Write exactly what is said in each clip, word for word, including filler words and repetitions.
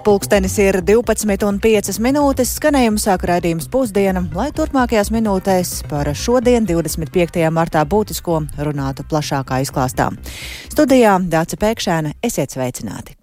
Pulkstenis ir divpadsmit un piecas minūtes, skanējumu sāk raidījums Pusdiena, lai turpmākajās minūtēs par šodien, divdesmit piektajā martā būtisko runātu plašākā izklāstā. Studijā Dāce Pēkšēne, esiet sveicināti!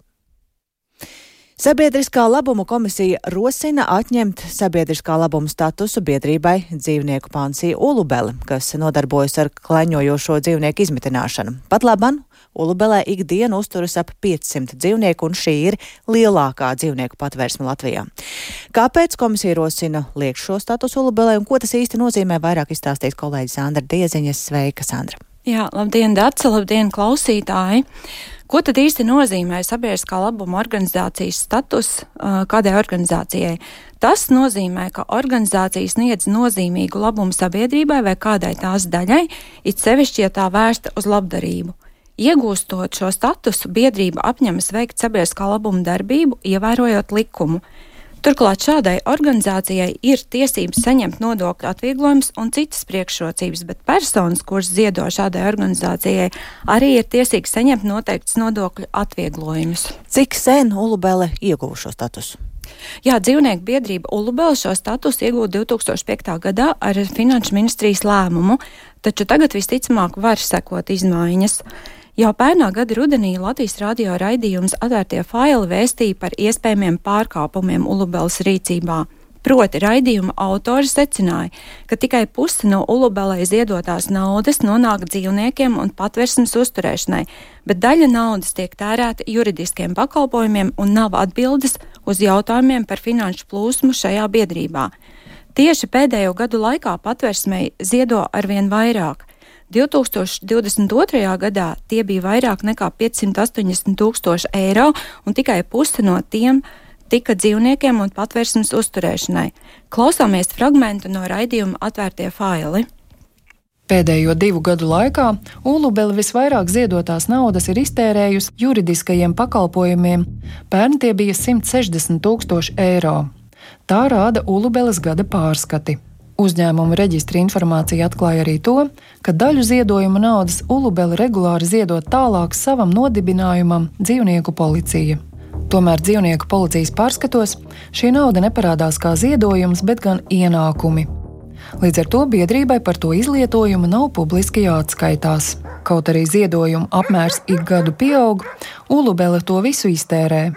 Sabiedriskā labuma komisija rosina atņemt sabiedriskā labuma statusu biedrībai Dzīvnieku pansija Ulubele, kas nodarbojas ar kleņojošo dzīvnieku izmitināšanu. Pat laban Ulubelē ikdienu uzturas ap piecsimt dzīvnieku, un šī ir lielākā dzīvnieku patvērsme Latvijā. Kāpēc komisija rosina liekt šo statusu Ulubelē, un ko tas īsti nozīmē, vairāk izstāstīs kolēģi Sandra Dieziņa. Sveika, Sandra! Jā, labdien, Dace, labdien, klausītāji! Ko tad īsti nozīmē sabiedriskā labuma organizācijas status kādai organizācijai? Tas nozīmē, ka organizācija sniedz nozīmīgu labumu sabiedrībai vai kādai tās daļai, it sevišķi, ja tā vērsta uz labdarību. Iegūstot šo statusu, biedrība apņemas veikt sabiedriskā labuma darbību, ievērojot likumu. Turklāt šādai organizācijai ir tiesības saņemt nodokļu atvieglojumus un citas priekšrocības, bet personas, kuras ziedo šādai organizācijai, arī ir tiesīgas saņemt noteikts nodokļu atvieglojumus. Cik sen Ulubele ieguva šo statusu? Jā, dzīvnieku biedrība Ulubele šo statusu iegūta divi tūkstoši piektā gadā ar Finanšu ministrijas lēmumu, taču tagad visticamāk var sekot izmaiņas. Jau pērnā gada rudenī Latvijas radio raidījums Atvērtie faili vēstīja par iespējamiem pārkāpumiem Ulubeles rīcībā. Proti raidījuma autori secināja, ka tikai puse no Ulubelei ziedotās naudas nonāk dzīvniekiem un patversmes uzturēšanai, bet daļa naudas tiek tērēta juridiskiem pakalpojumiem un nav atbildes uz jautājumiem par finanšu plūsmu šajā biedrībā. Tieši pēdējo gadu laikā patversmei ziedo arvien vairāk. divi tūkstoši divdesmit otrajā gadā tie bija vairāk nekā piecsimt astoņdesmit tūkstoši eiro, un tikai puse no tiem tika dzīvniekiem un patversmes uzturēšanai. Klausāmies fragmentu no raidījuma Atvērtie faili. Pēdējo divu gadu laikā Ulubele visvairāk ziedotās naudas ir iztērējusi juridiskajiem pakalpojumiem. Pērn tie bija simt sešdesmit tūkstoši eiro. Tā rāda Ulubeles gada pārskati. Uzņēmuma reģistra informācija atklāja arī to, ka daļu ziedojuma naudas Ulubele regulāri ziedot tālāk savam nodibinājumam Dzīvnieku policija. Tomēr Dzīvnieku policijas pārskatos šī nauda neparādās kā ziedojums, bet gan ienākumi. Līdz ar to biedrībai par to izlietojumu nav publiski jāatskaitās. Kaut arī ziedojumu apmērs ik gadu pieaug, Ulubele to visu iztērē.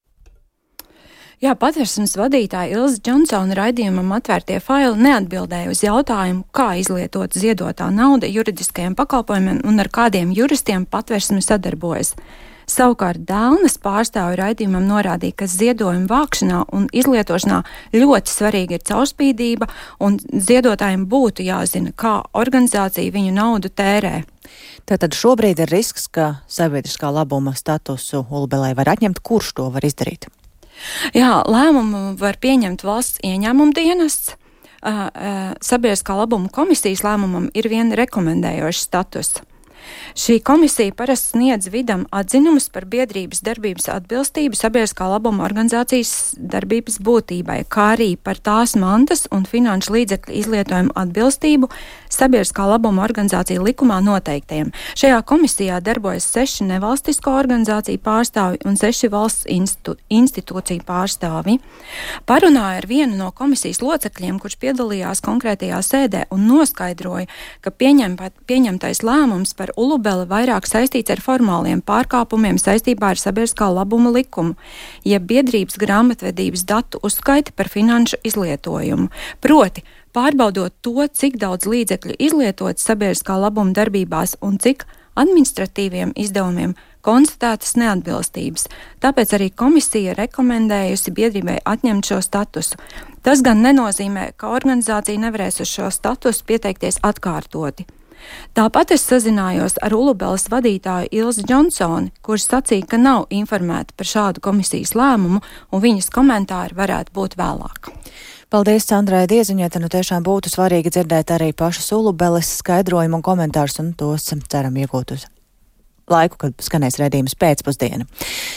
Jā, patversmes vadītāja Ilze Džonsona raidījumam Atvērtie faili neatbildēja uz jautājumu, kā izlietot ziedotā nauda juridiskajiem pakalpojumiem un ar kādiem juristiem patversme sadarbojas. Savukārt Dēlnes pārstāvi raidījumam norādīja, ka ziedojumu vākšanā un izlietošanā ļoti svarīga ir caurspīdība, un ziedotājiem būtu jāzina, kā organizācija viņu naudu tērē. Tātad šobrīd ir risks, ka sabiedriskā labuma statusu Ulubelei var atņemt. Kurš to var izdarīt? Jā, lēmumu var pieņemt valsts ieņēmuma dienests. Uh, uh, sabiedriskā labuma komisijas lēmumam ir viena rekomendējoša status. Šī komisija parasti sniedz vidam atzinumus par biedrības darbības atbilstību sabiedriskā labuma organizācijas darbības būtībai, kā arī par tās mantas un finanšu līdzekļu izlietojumu atbilstību sabiedriskā labuma organizācija likumā noteiktajiem. Šajā komisijā darbojas seši nevalstisko organizāciju pārstāvi un seši valsts institū, institūciju pārstāvi. Parunāja ar vienu no komisijas locekļiem, kurš piedalījās konkrētajā sēdē un noskaidroja, ka pieņem, pieņemtais lēmums par Ulubele vairāk saistīts ar formāliem pārkāpumiem saistībā ar sabiedriskā labuma likumu, jeb biedrības grāmatvedības datu uzskaiti par finanšu izlietojumu. Proti, pārbaudot to, cik daudz līdzekļu izlietots sabiedriskā labuma darbībās un cik administratīviem izdevumiem konstatētas neatbilstības. Tāpēc arī komisija rekomendējusi biedrībai atņemt šo statusu. Tas gan nenozīmē, ka organizācija nevarēs uz šo statusu pieteikties atkārtoti. Tāpat es sazinājos ar Ulubeles vadītāju Ilzi Džonsoni, kurš sacīja, ka nav informēta par šādu komisijas lēmumu, un viņas komentāri varētu būt vēlāk. Paldies Sandrai Dieziņai, nu tiešām būtu svarīgi dzirdēt arī pašas Ulubeles skaidrojumu un komentārus, un tos ceram iegūt uz laiku, kad skanēs raidījums Pēcpusdiena.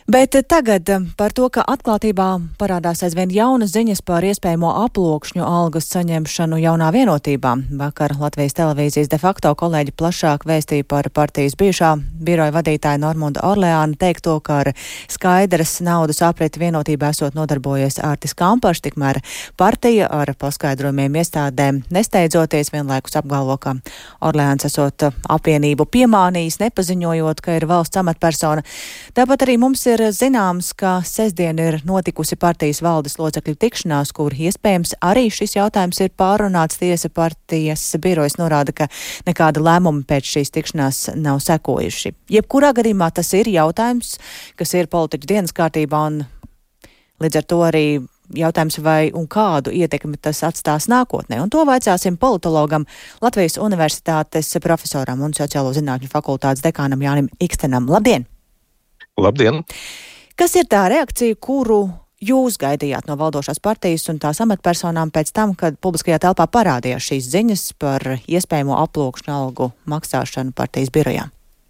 Bet tagad par to, ka atklātībā parādās aizvien jaunas ziņas par iespējamo aploksņu algas saņemšanu jaunā vienotībā. Vakar Latvijas televīzijas de facto kolēģi plašāk vēstīja par partijas bijušā biroja vadītāja Normunda Orleāna teikto, ka ar skaidras naudas apriti vienotībā esot nodarbojies Ārtis Kampašs, tikmēr partija ar paskaidrojumiem iestādēm nesteidzoties vienlaikus apgalvo, ka Orleāns esot apvienību piemānījis, nepaziņojot, ka ir valsts amatpersona. Tāpat arī mums ir zināms, ka sestdien ir notikusi partijas valdes locekļu tikšanās, kur iespējams arī šis jautājums ir pārunāts. Tiesa partijas birojas norāda, ka nekāda lēmuma pēc šīs tikšanās nav sekojuši. Jebkurā gadījumā tas ir jautājums, kas ir politiķu dienas kārtībā, un līdz ar to arī jautājums, vai un kādu ietekmi tas atstās nākotnē. Un to vaicāsim politologam, Latvijas Universitātes profesoram un sociālo zinātņu fakultātes dekānam Jānim Ikstenam. Labdien! Labdien! Kas ir tā reakcija, kuru jūs gaidījāt no valdošās partijas un tās amatpersonām pēc tam, kad publiskajā telpā parādījās šīs ziņas par iespējamo aploksņu algu maksāšanu partijas birojā?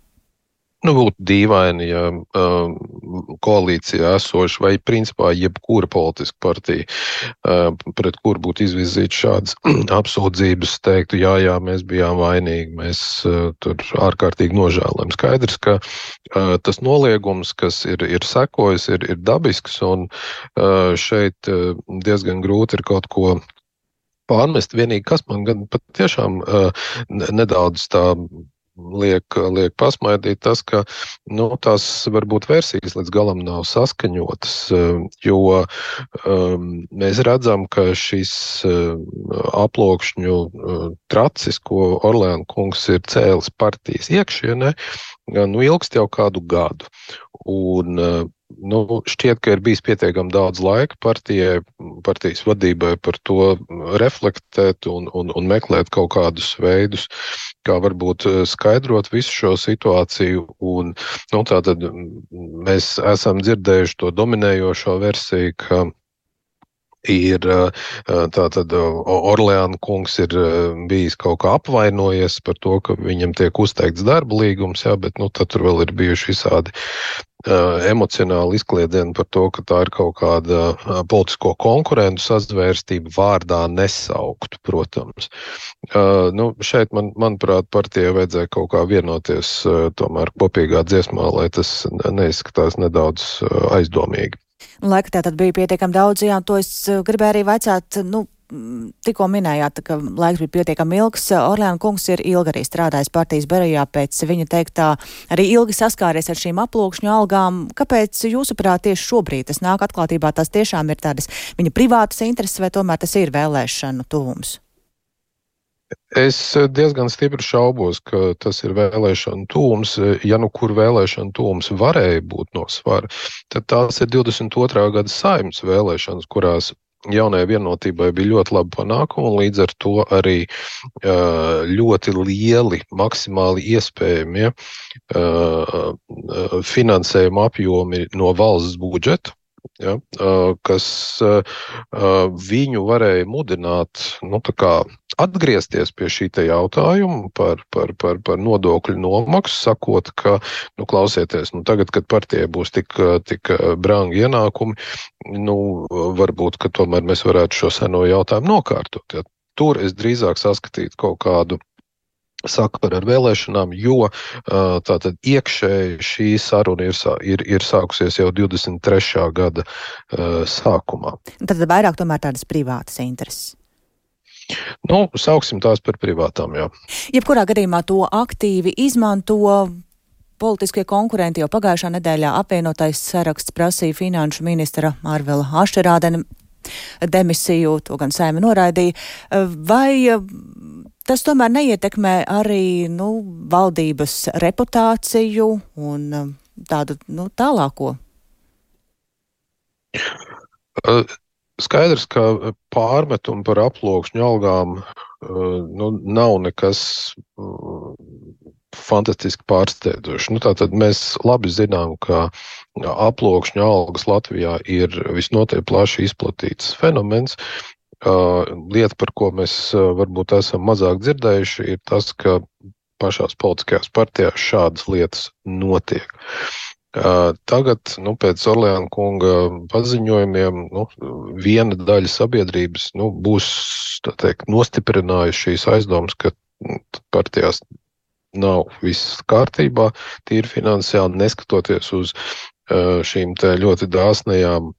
Nu, būtu dīvaini, ja uh, koalīcijā esoši vai principā jebkura politiska partija, uh, pret kuru būtu izvirzīts šādas apsūdzības, teiktu, jā, jā, mēs bijām vainīgi, mēs uh, tur ārkārtīgi nožēlojam. Skaidrs, ka uh, tas noliegums, kas ir, ir sekojis, ir, ir dabisks, un uh, šeit uh, diezgan grūti ir kaut ko pārmest. Vienīgi, kas man gan pat tiešām uh, nedaudz tā liek, liek pasmaidīt, tas, ka nu, tās varbūt versijas līdz galam nav saskaņotas, jo um, mēs redzam, ka šis um, aploksņu um, tracis, ko Orleāna kungs ir cēlis partijas iekšienē, nu, ilgst jau kādu gadu. Un uh, nu, šķiet, ka ir bijis pietiekami daudz laika partijai, partijas vadībai par to reflektēt un, un, un meklēt kaut kādus veidus, kā varbūt skaidrot visu šo situāciju. Un, nu, tātad mēs esam dzirdējuši to dominējošo versiju, ka ir tātad Orleāna kungs ir bijis kaut kā apvainojies par to, ka viņam tiek uzteikts darba līgums, jā, bet nu, tad tur vēl ir bijuši visādi uh, emocionāli izkliedieni par to, ka tā ir kaut kāda uh, politisko konkurentu sazvērstība, vārdā nesaukt, protams. Uh, nu, šeit, man, manuprāt, partijai vajadzēja kaut kā vienoties uh, tomēr kopīgā dziesmā, lai tas neizskatās nedaudz uh, aizdomīgi. Laika tā tad bija pietiekami daudz, jā, to es gribēju arī vaicāt, nu, tikko minējāt, ka laiks bija pietiekami ilgs. Orleāna kungs ir ilgi arī strādājis partijas birojā, pēc viņa teiktā arī ilgi saskāries ar šīm aploksņu algām. Kāpēc jūsuprāt tieši šobrīd tas nāk atklātībā, tās tiešām ir tādas viņa privātas intereses, vai tomēr tas ir vēlēšanu tuvums? Es diezgan stipri šaubos, ka tas ir vēlēšana tūms. Ja nu kur vēlēšana tūms varēja būt no svara, tad tās ir divdesmit otrā gada Saeimas vēlēšanas, kurās jaunajai vienotībai bija ļoti labi panākumi, un līdz ar to arī uh, ļoti lieli, maksimāli iespējamie uh, finansējuma apjomi no valsts budžeta. Ja, kas viņu varēja mudināt, nu, tā kā atgriezties pie šī te jautājuma par, par, par, par nodokļu nomaksu, sakot, ka, nu, klausieties, nu, tagad, kad partijai būs tik, tik brangi ienākumi, nu, varbūt, ka tomēr mēs varētu šo seno jautājumu nokārtot. Ja. Tur es drīzāk saskatītu kaut kādu sakaru ar vēlēšanām, jo tātad iekšēji šī saruna ir, ir, ir sākusies jau divdesmit trešā gada uh, sākumā. Tad vairāk tomēr tādas privātas intereses? Nu, sauksim tās par privātām, jā. Jebkurā gadījumā to aktīvi izmanto politiskie konkurenti. Jau pagājušā nedēļā apvienotais saraksts prasīja finanšu ministra Arvila Ašerādena demisiju, to gan Saeima noraidīja. Vai tas tomēr neietekmē arī, nu, valdības reputāciju un tādu, nu, tālāko? Skaidrs, ka pārmetumi par aploksņu algām, nu, nav nekas fantastiski pārsteidzoši. Nu, tātad mēs labi zinām, ka aploksņu algas Latvijā ir visnotaļ plaši izplatīts fenomens. Uh, lieta, par ko mēs uh, varbūt esam mazāk dzirdējuši, ir tas, ka pašās politiskajās partijās šādas lietas notiek. Tagad, nu, pēc Orleāna kunga paziņojumiem, nu, viena daļa sabiedrības, nu, būs, tā teikt, nostiprinājuši šīs aizdomas, ka partijās nav viss kārtībā, tīri finansiāli, neskatoties uz šīm te ļoti dāsnajām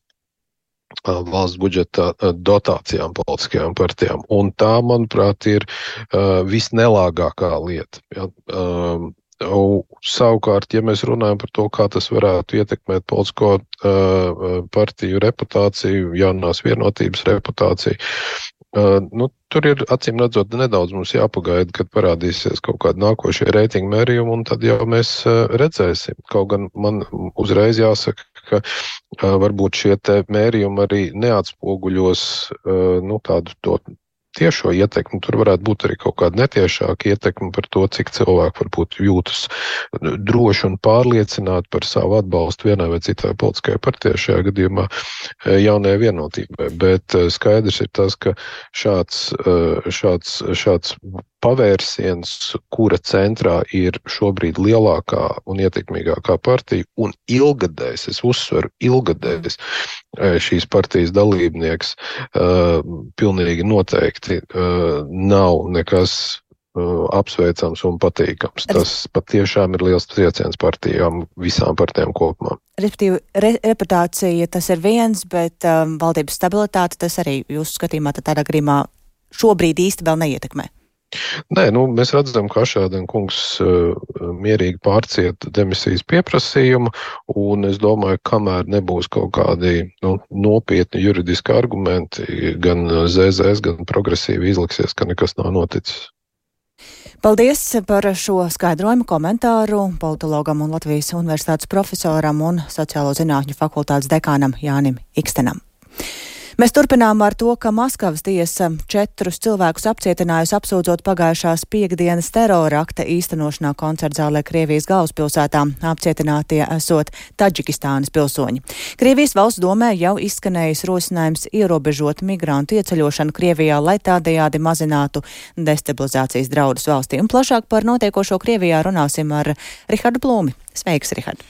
valsts budžeta dotācijām politiskajām partijām. Un tā, manuprāt, ir uh, visnelāgākā lieta. Ja? Um, savukārt, ja mēs runājam par to, kā tas varētu ietekmēt politisko uh, partiju reputāciju, jaunās vienotības reputāciju, uh, nu, tur ir, acīm redzot, nedaudz mums jāpagaida, kad parādīsies kaut kādi nākošie reitingu mērījumi, un tad jau mēs uh, redzēsim. Kaut gan man uzreiz jāsaka, ka uh, varbūt šie te mērījumi arī neatspoguļos uh, nu, tādu to tiešo ietekmi. Tur varētu būt arī kaut kāda netiešāka ietekme par to, cik cilvēki varbūt jūtas droši un pārliecināti par savu atbalstu vienai vai citai politiskajai partijai, šajā gadījumā jaunajai vienotībai. Bet skaidrs ir tas, ka šāds, šāds, šāds pavērsiens, kura centrā ir šobrīd lielākā un ietekmīgākā partija, un ilgadējs, es uzsveru, ilgadējs šīs partijas dalībnieks, uh, pilnīgi noteikti uh, nav nekas uh, apsveicams un patīkams. Tas patiešām ir liels trieciens partijām, visām partijām kopumā. Respektīvi, re, reputācija tas ir viens, bet um, valdības stabilitāte tas arī jūsu skatījumā tādā gadījumā šobrīd īsti vēl neietekmē. Nē, nu, mēs redzam, ka Ašādien kungs uh, mierīgi pārciet demisijas pieprasījumu, un es domāju, kamēr nebūs kaut kādi nu, nopietni juridiski argumenti, gan Z Z S, gan progresīvi izliksies, ka nekas nav noticis. Paldies par šo skaidrojumu komentāru politologam un Latvijas Universitātes profesoram un sociālo zinātņu fakultātes dekānam Jānim Ikstenam. Mēs turpinām ar to, ka Maskavas tiesa četrus cilvēkus apcietinājusi apsūdzot pagājušās piekdienas terora akta īstenošanā koncertzālē Krievijas galvaspilsētā, apcietinātie esot Taģikistānas pilsoņi. Krievijas valsts domē jau izskanējis rosinājums ierobežot migrantu ieceļošanu Krievijā, lai tādējādi mazinātu destabilizācijas draudus valstī. Un plašāk par notiekošo Krievijā runāsim ar Rihardu Plūmi. Sveiks, Rihard!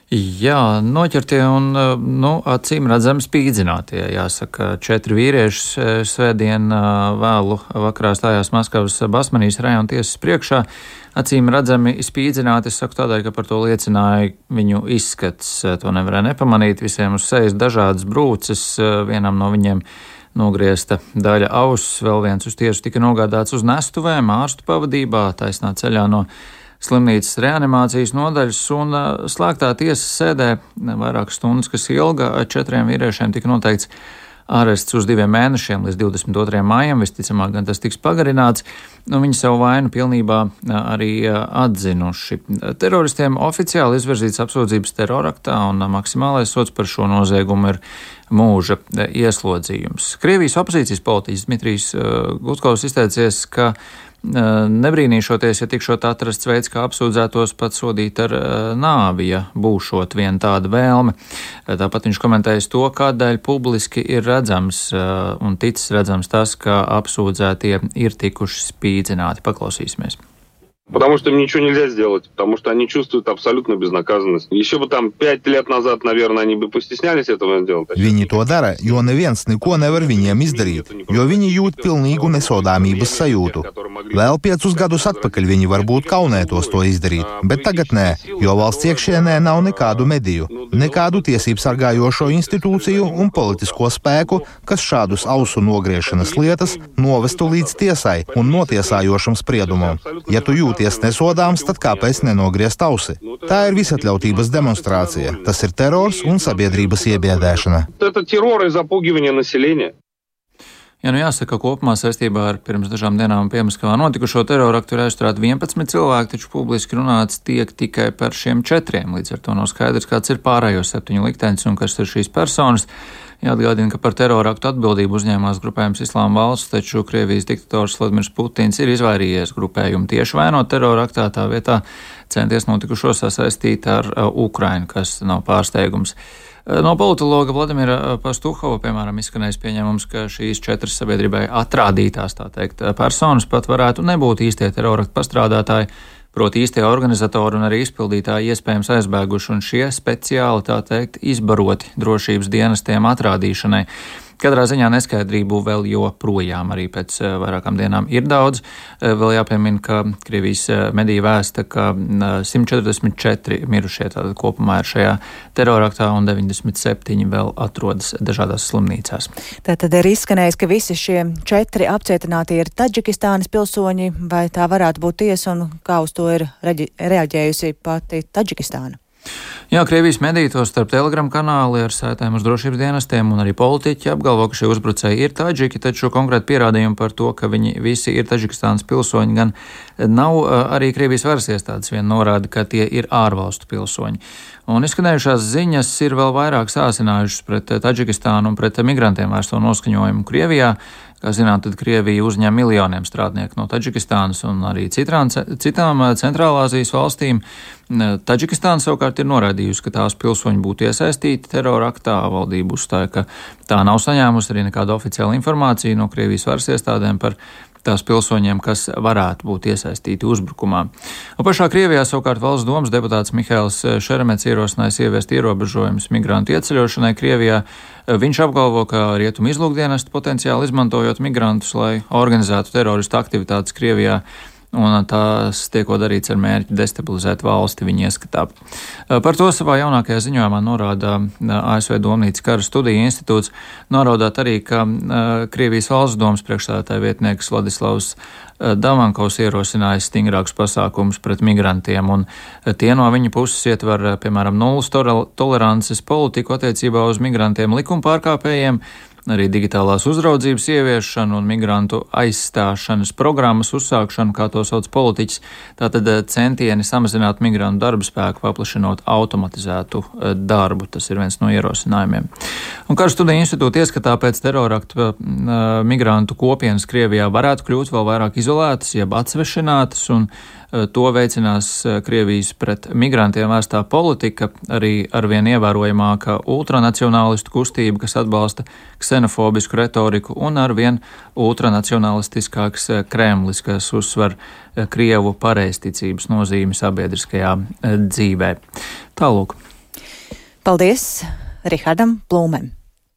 Jā, noķertie un, nu, acīm redzami spīdzinātie, jāsaka, četri vīrieši svētdien vēlu vakarā stājās Maskavas Basmanijas rajona tiesas priekšā. Acīm redzami spīdzināti, es saku tādēļ, ka par to liecināja viņu izskats. To nevarēja nepamanīt, visiem uz sejas dažādas brūces, vienam no viņiem nogriezta daļa auss, vēl viens uz tiesu tika nogādāts uz nestuvēm, ārstu pavadībā, taisnā ceļā no slimnīcas reanimācijas nodaļas, un slēgtā tiesas sēdē vairākas stundas, kas ilga, četriem vīriešiem tika noteikts ārests uz diviem mēnešiem līdz divdesmit otrajam maijam, visticamāk gan tas tiks pagarināts, un viņi savu vainu pilnībā arī atzinuši. Teroristiem oficiāli izvirzīts apsūdzības teroraktā, un maksimālais sods par šo noziegumu ir mūža ieslodzījums. Krievijas opozīcijas politiķis Dmitrijs Gudkovs izteicies, ka nebrīnīšoties, ja tikšot atrasts veids, kā apsūdzētos pat sodīt ar nāvi, ja būšot vien tāda vēlme. Tāpat viņš komentējas to, kādēļ publiski ir redzams un ticis redzams tas, ka apsūdzētie ir tikuši spīdzināti. Paklausīsimies. Потому что им ничего нельзя сделать, потому что они чувствуют абсолютную безнаказанность. Еще бы там пять лет назад, наверное, они бы постеснялись этого делать. Viņi to dara, jo neviens neko nevar viņiem izdarīt, jo viņi jūt pilnīgu nesodāmības sajūtu. Vēl piecus gadus atpakaļ viņi varbūt kaunētos to izdarīt, bet tagad nē, jo valsts iekšienē nav nekādu mediju, nekādu tiesību sargājošo institūciju un politisko spēku, kas šādus ausu nogriešanas lietas novestu līdz tiesai un notiesājošam spriedumam. Ja tu jūti nesodāms, tad kāpēc nenogriezt ausi? Tā ir visatļautības demonstrācija. Tas ir terors un sabiedrības iebiedēšana. Ja, nu jāsaka, kopumā saistībā ar pirms dažām dienām Piemaskavā notikušo teroraktu ir aizturēti vienpadsmit cilvēki, taču publiski runāts tiek tikai par šiem četriem. Līdz ar to nav skaidrs, kāds ir pārējo septiņu liktenis un kas ir šīs personas. Jāatgādina, ka par teroraktu atbildību uzņēmās grupējums Islāma valsts, taču Krievijas diktators Vladimirs Putins ir izvairījies grupējumu tieši vainot teroraktā, tā vietā centies notikušo sasaistīt ar Ukrainu, kas nav pārsteigums. No politologa Vladimira Pastuhova, piemēram, izskanējis pieņēmums, ka šīs četras sabiedrībai atrādītās, tā teikt, personas pat varētu nebūt īstie teroraktu pastrādātāji, Proti īstie organizatori un arī izpildītāji iespējams aizbēguši un šie speciāli, tā teikt, izbaroti drošības dienestiem atrādīšanai. Katrā ziņā neskaidrību vēl joprojām arī pēc vairākām dienām ir daudz. Vēl jāpiemina, ka Krievijas mediju vēsta, ka simt četrdesmit četri mirušie tātad kopumā ir šajā teroraktā un deviņdesmit septiņi vēl atrodas dažādās slimnīcās. Tātad ir izskanējis, ka visi šie četri apcietināti ir Tadžikistānas pilsoņi, vai tā varētu būt tiesa un kā uz to ir reaģējusi pati Tadžikistāna? Jā, Krievijas mediji, to starp Telegram kanāli ar saitēm uz drošības dienestiem un arī politiķi apgalvo, ka šie uzbrucēji ir taģiki, taču konkrēti pierādījumi par to, ka viņi visi ir Tadžikistānas pilsoņi, gan nav. Arī Krievijas varas iestādes vien norāda, ka tie ir ārvalstu pilsoņi. Un izskanējušās ziņas ir vēl vairāk sāsinājušas pret Tadžikistānu un pret migrantiem vērsto noskaņojumu Krievijā. Kā zināt, tad Krievija uzņem miljoniem strādnieku no Tadžikistānas un arī citām, citām Centrālāzijas valstīm. Tadžikistāna savukārt ir noraidījusi, ka tās pilsoņi būtu iesaistīti terora aktā. Valdība uzstāja, ka tā nav saņēmusi arī nekādu oficiālu informāciju no Krievijas varas iestādēm par tās pilsoņiem, kas varētu būt iesaistīti uzbrukumā. Un pašā Krievijā savukārt valsts domas deputāts Mihails Šeremets ierosinājis ieviest ierobežojumus migrantu ieceļošanai Krievijā. Viņš apgalvo, ka rietumu izlūkdienestu potenciāli izmantojot migrantus, lai organizētu teroristu aktivitātes Krievijā, un tās tieko darīts ar mērķi destabilizēt valsti viņa ieskatā. Par to savā jaunākajā ziņojumā norāda A S V Domnīcas kara studiju institūts, norādot arī, ka Krievijas valsts domas priekšstādātāja vietnieks Vladislavs Davankovs ierosinājis stingrākus pasākumus pret migrantiem, un tie no viņa puses ietver, piemēram, nulles tolerances politiku attiecībā uz migrantiem likuma pārkāpējiem, arī digitālās uzraudzības ieviešanu un migrantu aizstāšanas programmas uzsākšanu, kā to sauc politiķis, tātad centieni samazināt migrantu darba spēku, paplašinot automatizētu darbu. Tas ir viens no ierosinājumiem. Un Kara studiju institūta ieskatā pēc terorakta migrantu kopienas Krievijā varētu kļūt vēl vairāk izolētas, jeb atsvešinātas, un to veicinās Krievijas pret migrantiem vērstā politika, arī arvien ievērojamāka ultranacionālistu kustība, kas atbalsta ksenofobisku retoriku, un arvien ultranacionalistiskāks Kremlis, kas uzsver Krievu pareizticības nozīmi sabiedriskajā dzīvē. Tālūk. Paldies Rihardam Plūmem.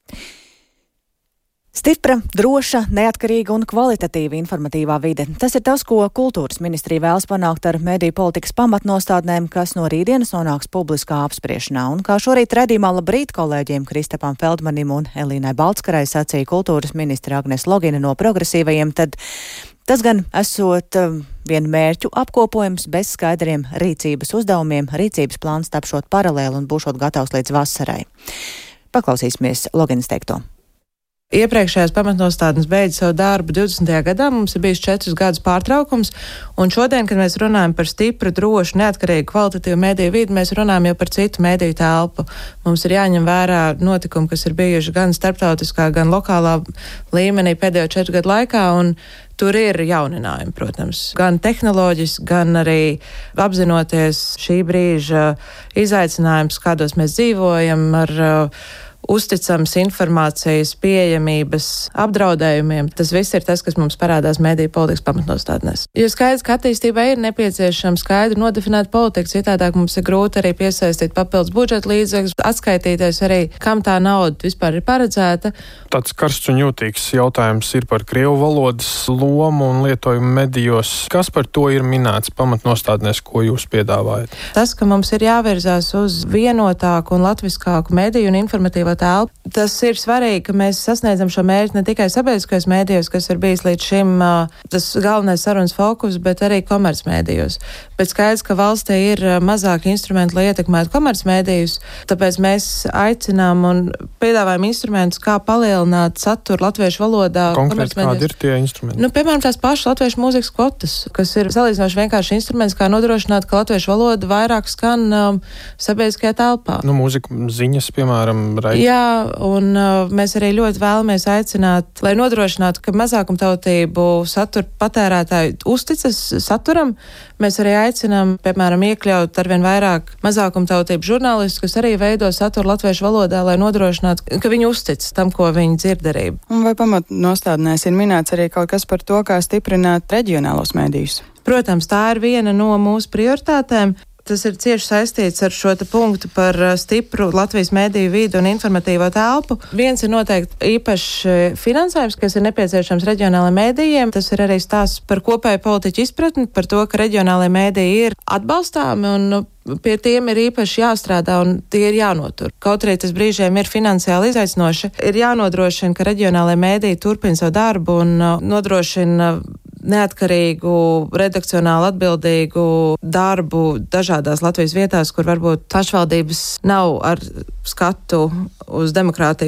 Stipra, droša, neatkarīga un kvalitatīva informatīvā vide. Tas ir tas, ko kultūras ministrija vēlas panākt ar mediju politikas pamatnostādnēm, kas no rītdienas nonāks publiskā apspriešanā. Un kā šorīt redzījumā Labrīt kolēģiem Kristapam Feldmanim un Elīnai Baltskarai sacīja kultūras ministra Agnes Logina no progresīvajiem, tad tas gan esot vien mērķu apkopojums bez skaidriem rīcības uzdevumiem, rīcības plāns tapšot paralēli un būšot gatavs līdz vasarai. Paklausīsimies Loginas teikto. Iepriekšējās pamatnostādnes beidz savu darbu divdesmitajā gadā, mums ir bijis četrus gadus pārtraukums, un šodien, kad mēs runājam par stipru, drošu, neatkarīgu, kvalitatīvu mediju vidi, mēs runājam jau par citu mediju telpu. Mums ir jāņem vērā notikumi, kas ir bijuši gan starptautiskā, gan lokālā līmenī pēdējo četru gadu laikā, un tur ir jauninājumi, protams, gan tehnoloģiski, gan arī apzinoties šī brīža izaicinājums, kādos mēs dzīvojam, ar uh, uzticams informācijas pieejamības apdraudējumiem. Tas viss ir tas, kas mums parādās mediju politikas pamatnostādnēs. Jo skaidrs, ka attīstībai ir nepieciešama skaidri nodefinēta politika, citādāk mums ir grūti arī piesaistīt papildus budžeta līdzekļus, atskaitīties arī, kam tā nauda vispār ir paredzēta. Tāds karsts un jūtīgs jautājums ir par krievu valodas lomu un lietojumu medijos. Kas par to ir minēts pamatnostādnēs, ko jūs piedāvājat? Tas, ka mums ir jāvirzās uz vienotāku un latviskāku mediju un informatīvo telpu. Tas ir svarīgi, ka mēs sasniedzam šo mērķi ne tikai sabiedriskajos mēdījos, kas ir bijis līdz šim tas galvenais sarunas fokus, bet arī komercmēdījos. Bet skaidrs, ka valstī ir mazāk instrumenti, lai ietekmētu komercmēdījus, tāpēc mēs aicinām un piedāvājam instrumentus, kā palielināt saturu latviešu valodā. Konkrēti, kādi ir tie instrumenti? Nu, piemēram, tās pašas latviešu mūzikas kvotas, kas ir salīdzinoši vienkārši instruments, kā nodrošināt, ka latviešu valoda vairāk skan um, sabiedriskajā telpā. Nu, mūzika ziņas, piemēram, raidījumi. Jā, un uh, mēs arī ļoti vēlamies aicināt, lai nodrošinātu, ka mazākumtautību satura patērētāji uzticas saturam. Mēs arī aicinām, piemēram, iekļaut arvien vairāk mazākumtautību žurnālistus, kas arī veido saturu latviešu valodā, lai nodrošinātu, ka viņi uzticas tam, ko viņi dzird arī. Un vai pamatnostādnēs ir minēts arī kaut kas par to, kā stiprināt reģionālos mēdījus? Protams, tā ir viena no mūsu prioritātēm. Tas ir cieši saistīts ar šo te punktu par stipru Latvijas mediju vidu un informatīvo telpu. Viens ir noteikti īpašs finansējums, kas ir nepieciešams reģionālajiem mēdījiem. Tas ir arī stāsts par kopēju politiķu izpratni, par to, ka reģionālajie mēdīji ir atbalstāmi un pie tiem ir īpaši jāstrādā un tie ir jānotur. Kaut arī tas brīžiem ir finansiāli izaicinoši, ir jānodrošina, ka reģionālajie mēdīji turpina savu darbu un nodrošina neatkarīgu, redakcionāli atbildīgu darbu dažādās Latvijas vietās, kur varbūt pašvaldības nav ar skatu uz demokrātiju.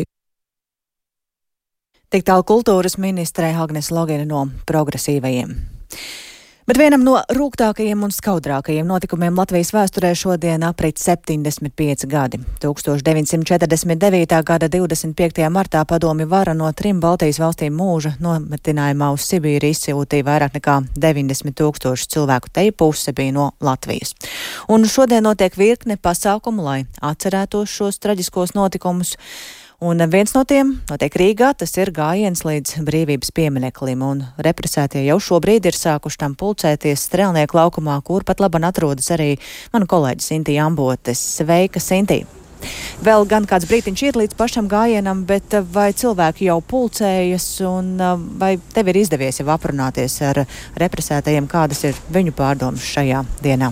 Tik tālu kultūras ministrē Agnes Logina no Progresīvajiem. Bet vienam no rūgtākajiem un skaudrākajiem notikumiem Latvijas vēsturē šodien aprit septiņdesmit pieci gadi. tūkstoš deviņsimt četrdesmit devītā gada divdesmit piektajā martā padomju vara no trim Baltijas valstīm mūža nometinājumā uz Sibīru izsūtīja vairāk nekā deviņdesmit tūkstoši cilvēku, te puse bija no Latvijas. Un šodien notiek virkne pasākumu, lai atcerētos šos traģiskos notikumus. Un viens no tiem notiek Rīgā, tas ir gājiens līdz brīvības piemineklim, un represētie jau šobrīd ir sākuši tam pulcēties Strelnieku laukumā, kur pat laban atrodas arī mana kolēģa Sintija Ambotes. Sveika, Sintija! Vēl gan kāds brītiņš ir līdz pašam gājienam, bet vai cilvēki jau pulcējas, un vai tev ir izdevies jau aprunāties ar represētajiem, kādas ir viņu pārdomas šajā dienā?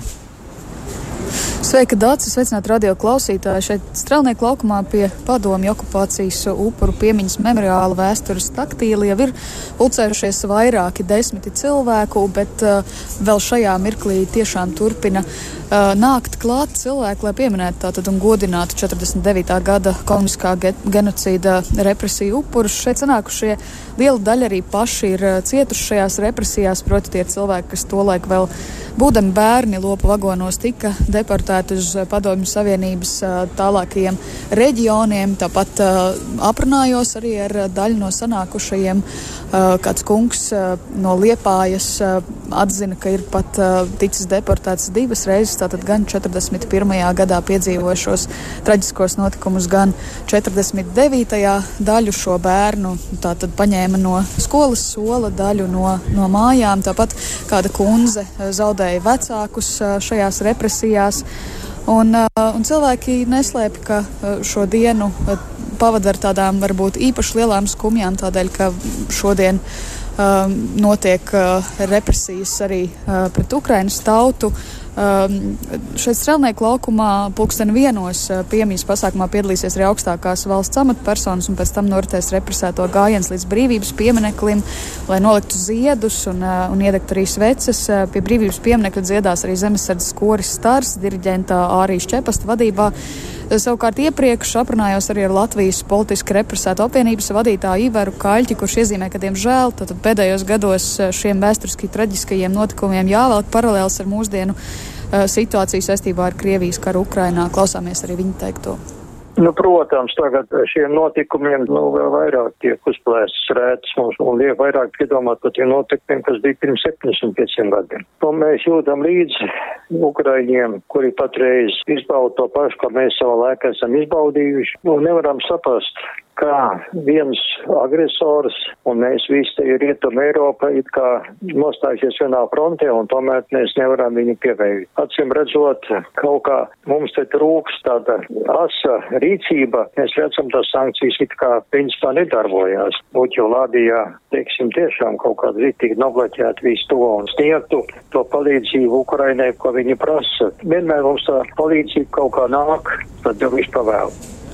Sveika, Dācis! Sveicināt radio klausītāji! Šeit Strelnieku laukumā pie padomju okupācijas upuru piemiņas memoriāla vēstures taktīli jau ir pulcējušies vairāki desmiti cilvēku, bet uh, vēl šajā mirklī tiešām turpina uh, nākt klāt cilvēki, lai pieminētu tātad un godinātu četrdesmit devītā gada komunistiskā ge genocīda represiju upurus. Šeit sanākušie liela daļa arī paši ir uh, cietuši šajās represijās, proti tie cilvēki, kas tolaik vēl būdami bērni lopu vagonos tika deportēti uz Padomju Savienības tālākajiem reģioniem. Tāpat aprunājos arī ar daļu no sanākušajiem. Kāds kungs no Liepājas atzina, ka ir pat ticis deportēts divas reizes, tātad gan četrdesmit pirmajā gadā piedzīvojušos traģiskos notikumus, gan četrdesmit devītajā daļu šo bērnu tātad paņēma no skolas sola, daļu no, no mājām. Tāpat kāda kundze zaudēja vecākus šajās represijās. Un, un cilvēki neslēpj, ka šo dienu pavada ar tādām varbūt īpaši lielām skumjām, tādēļ, ka šodien um, notiek uh, represijas arī uh, pret Ukrainas tautu. Um, šeit Strelnieku laukumā pulksten vienos uh, piemiņas pasākumā piedalīsies arī augstākās valsts amatpersonas, un pēc tam noritēs represēto gājiens līdz brīvības piemineklim, lai noliktu ziedus un, uh, un iedegt arī sveces. Uh, pie brīvības pieminekļa dziedās arī zemesardzes koris Stars, diriģenta Ārija Šķepasta vadībā. Uh, savukārt iepriekš aprunājos arī ar Latvijas politiski represēto apvienības vadītāju Ivaru Kaļķi, kurš iezīmē, ka diemžēl tātad pēdējos gados šiem vēsturiski traģiskajiem notikumiem jāvelk paralēls ar mūsdienu situāciju saistībā ar Krievijas karu Ukrainā. Klausāmies arī viņa teikto. Nu, protams, tagad šiem notikumiem nu, vēl vairāk tiek uzplēstas rētas mums un liek vairāk piedomāt par tiem notikumiem, kas bija pirms septiņdesmit pieciem gadiem. Un mēs jūtam līdzi Ukraiņiem, kuri patreiz izbauda to pašu, ko mēs savā laikā esam izbaudījuši. Nu, nevaram saprast, kā viens agresors un mēs visi te Rietuma Eiropa it kā nostājušies vienā frontē un tomēr mēs nevaram viņu pieveikt. Acīm redzot, kaut kā mums te trūks tāda asa rīcība, mēs redzam, tās sankcijas it kā principā nedarbojās. Būtu jau Lādijā, teiksim, tiešām kaut kā ritīgi noblaķēt visu to un sniegtu to palīdzību Ukrainai, ko viņi prasa. Vienmēr mums tā palīdzība kaut kā nāk, tad jau viss pavēl.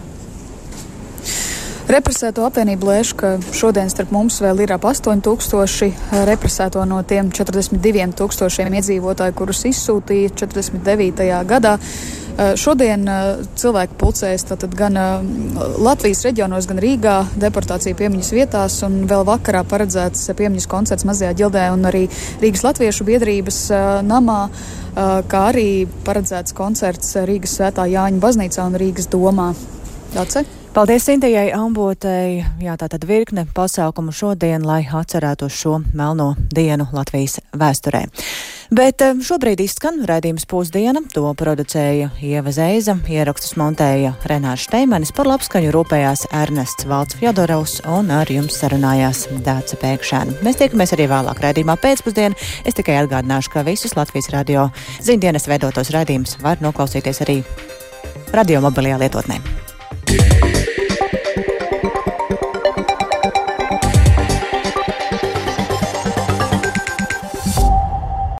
Represēto apvienību lēš, ka šodien starp mums vēl ir ap astoņi tūkstoši represēto no tiem četrdesmit diviem tūkstošiem iedzīvotāju, kurus izsūtīja četrdesmit devītajā gadā. Šodien cilvēki pulcējas tātad gan Latvijas reģionos, gan Rīgā deportāciju piemiņas vietās, un vēl vakarā paredzēts piemiņas koncerts Mazajā ģildē un arī Rīgas Latviešu biedrības namā, kā arī paredzēts koncerts Rīgas Svētā Jāņa baznīcā un Rīgas domā. Dace? Paldies Sintijai Ambotei. Jā, tātad virkne pasākumu šodien, lai atcerētos šo melno dienu Latvijas vēsturē. Bet šobrīd izskan raidījums Pusdiena, to producēja Ieva Zeiza, ierakstus montēja Renārs Šteimanis, par labskaņu rūpējās Ernests Valds Fjodorovs un ar jums sarunājās Dāca Pēkšēna. Mēs tiekamies arī vēlāk raidījumā pēcpusdienu. Es tikai atgādināšu, ka visus Latvijas radio ziņdienas veidotos raidījumus var noklausīties arī radio mobilajā lietotnē.